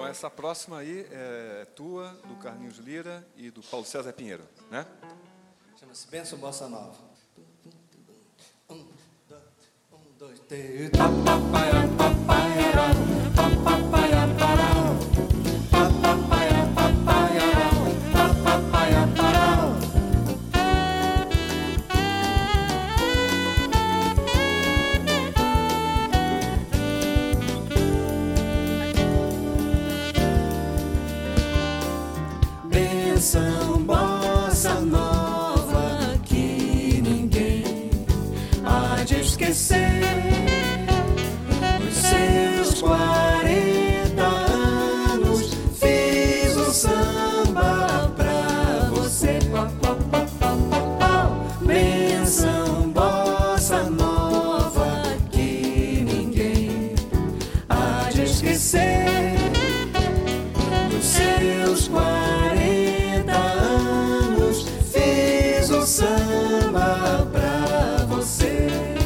essa próxima aí é tua, do Carlinhos Lira e do Paulo César Pinheiro, né? Chama-se Benção Bossa Nova. Um, dois, três. Benção Bossa Nova que ninguém há de esquecer. Nos seus 40 anos fiz um samba pra você. Benção Bossa Nova que ninguém há de esquecer. Nos seus 40 anos fiz um samba pra você.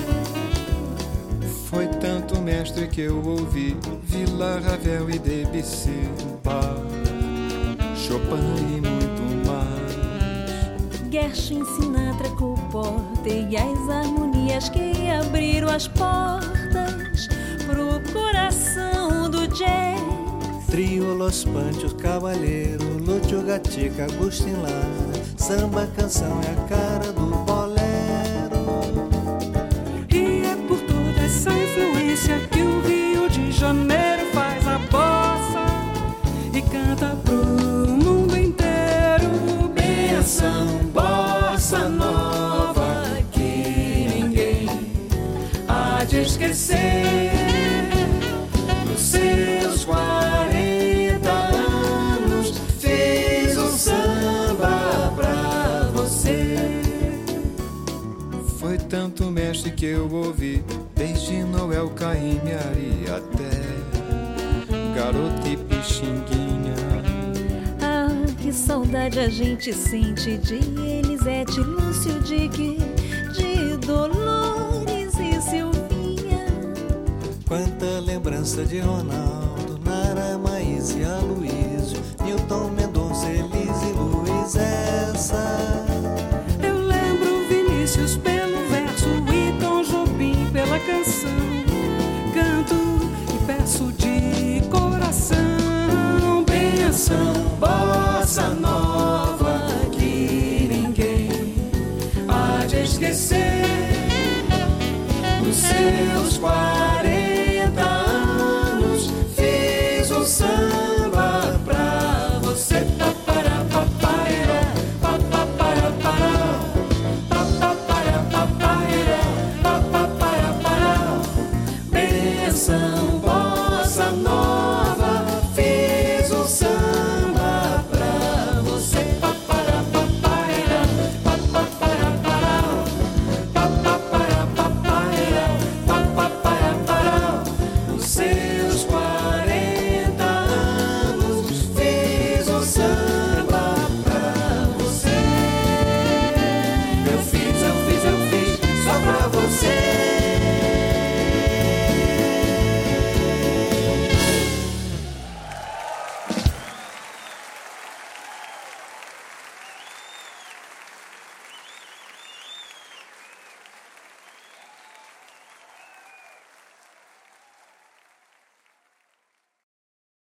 Foi tanto mestre que eu ouvi, Vila, Ravel e Debussy, Bach, Chopin e muito mais. Gershwin, Sinatra, Cole Porter e as harmonias que abriram as portas pro coração do jazz. Trio Los Panchos, Cavalheiro, Lúcio Gatica, Agustin Lara. Samba canção é a cara do bolero. E é por toda essa influência que o Rio de Janeiro faz a bossa e canta pro mundo inteiro. Benção Bossa Nova que ninguém há de esquecer. Nos seus 40 anos fiz um samba pra você. Foi tanto mestre que eu ouvi, desde Noel, Caymmi, Ari até Garoto e Pixinguinha. Ah, que saudade a gente sente de Elisete, Lúcio, Dick, de Dolores e Silvinha. Quanta lembrança de Ronaldo, Nara, Maísa e Aloysio, Newton, Mendonça, Elise, Luiz Essa. Eu lembro Vinícius pelo verso e Tom Jobim pela canção. Canto e peço de coração. Benção Bossa Nova que ninguém há de esquecer. Nos seus 40 anos fiz um samba pra você. Benção Bossa Nova.